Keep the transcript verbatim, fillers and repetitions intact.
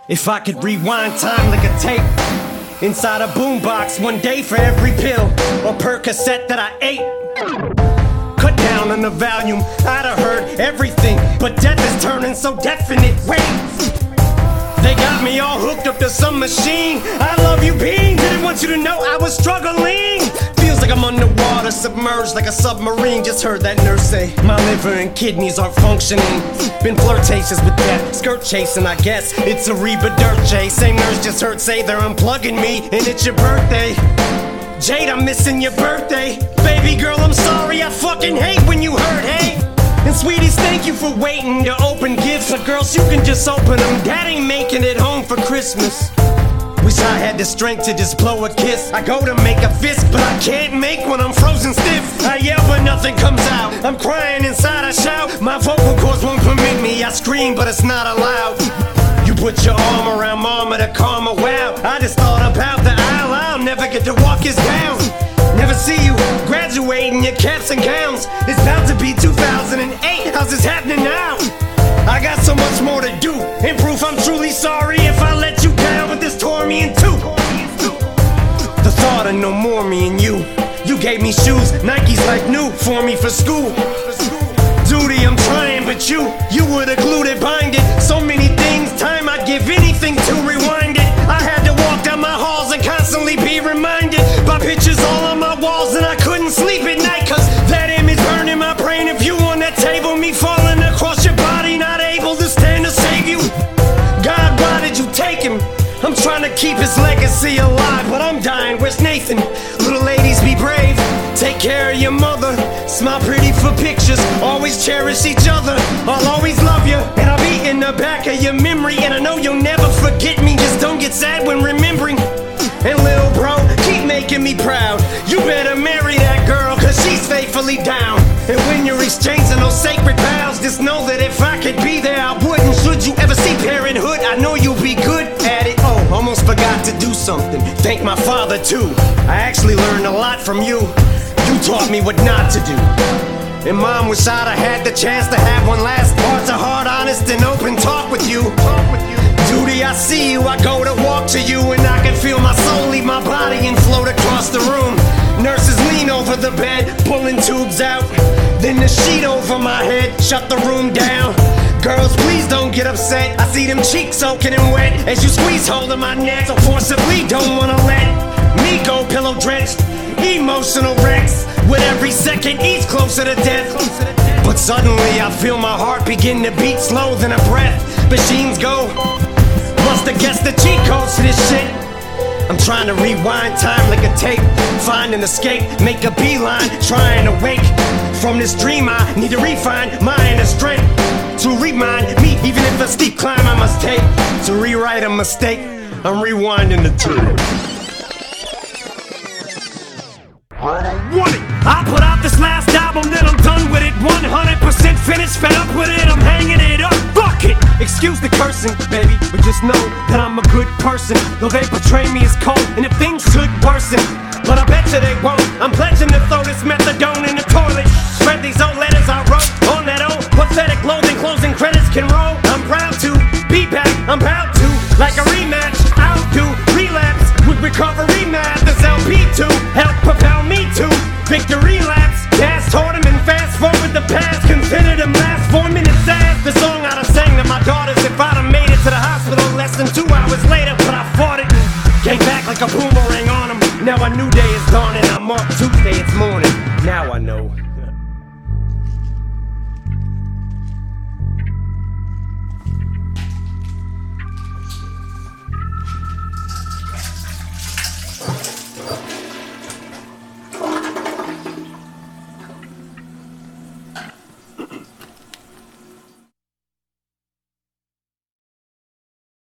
If I could rewind time like a tape inside a boombox, one day for every pill or Percocet that I ate. Cut down on the volume, I'd have heard everything, but death is turning so definite. Wait, they got me all hooked up to some machine. I love you, Bean. Didn't want you to know I was struggling. Feels like I'm underwater, submerged like a submarine. Just heard that nurse say my liver and kidneys aren't functioning. Been flirtatious with death, skirt chasing, I guess. It's a Reba Dirt J. Same nurse just heard say they're unplugging me, and it's your birthday. Jade, I'm missing your birthday. Baby girl, I'm sorry, I fucking hate when you hurt, hey. And sweeties, thank you for waiting to open gifts. But girls, you can just open them. Dad ain't making it home for Christmas. Wish I had the strength to just blow a kiss. I go to make a fist, but I can't make when I'm frozen stiff. I yell, but nothing comes out. I'm crying inside, I shout. My vocal cords won't permit me. I scream, but it's not allowed. You put your arm around mama to calm her. Wow, I just thought about the aisle. I'll never get to walk his down. Never see you graduating your caps and gowns. It's about to be two thousand eight. How's this happening now? I got so much more to do. In proof, I'm truly sorry if I let you down, but this tore me in two. The thought of no more me and you. You gave me shoes, Nikes like new for me for school. Duty, I'm trying, but you, you were the glue that bind it. So many things, time I'd give anything to rewind it. I had to walk down my halls and constantly be reminded by pictures all on my walls, and I couldn't sleep at night, cause that image burned in my brain of you on that table, me falling across your body, not able to stand to save you. God, why did you take him? I'm trying to keep his legacy alive, but I'm dying. Where's Nathan? Little ladies, be brave. Take care of your mother. Smile pretty for pictures. Always cherish each other. I'll always love you, and I'll be in the back of your memory. And I know you'll never forget me. Just don't get sad when remembering. And little bro, keep making me proud. You better marry that girl, cause she's faithfully down. And when you're exchanging those sacred vows, just know that if I could be there, I would. And should you ever see parenthood, I know you'll be good at it. Oh, almost forgot to do something. Thank my father too. I actually learned a lot from you. You taught me what not to do. And mom, wish I'd have had the chance to have one last heart to heart, honest and open talk with you. Talk with you. Duty, I see you, I go to walk to you, and I can feel my soul leave my body and float across the room. Nurses lean over the bed, pulling tubes out. Then the sheet over my head, shut the room down. Girls, please don't get upset. I see them cheeks soaking and wet as you squeeze hold of my neck. So forcibly don't wanna let me go pillow drenched. Emotional wrecks with every second each closer to death. But suddenly I feel my heart begin to beat slow, then a breath. Machines go. Must have guessed the cheat codes to this shit. I'm trying to rewind time like a tape, find an escape, make a beeline, trying to wake from this dream. I need to refine my inner strength to remind me, even if a steep climb I must take to rewrite a mistake. I'm rewinding the tape. Want it. I put out this last album, then I'm done with it. one hundred percent finished, fed up with it, I'm hanging it up. Fuck it. Excuse the cursing, baby, but just know that I'm a good person. Though they portray me as cold, and if things should worsen, but I bet you they won't. I'm pledging to throw this methadone in the toilet. Spread these old letters I wrote on that old pathetic loathing. Closing credits can roll. I'm proud to be back, I'm proud to. Like a rematch, I'll do relapse with recovery math. This L P two help propel me to victory laps. Gas toward him and fast forward the past. Consider them last four minutes as the song I'd have sang to my daughters if I'd have made it to the hospital less than two hours later. But I fought it, came back like a boomerang on them. Now a new day is dawning, I'm off Tuesday, it's morning.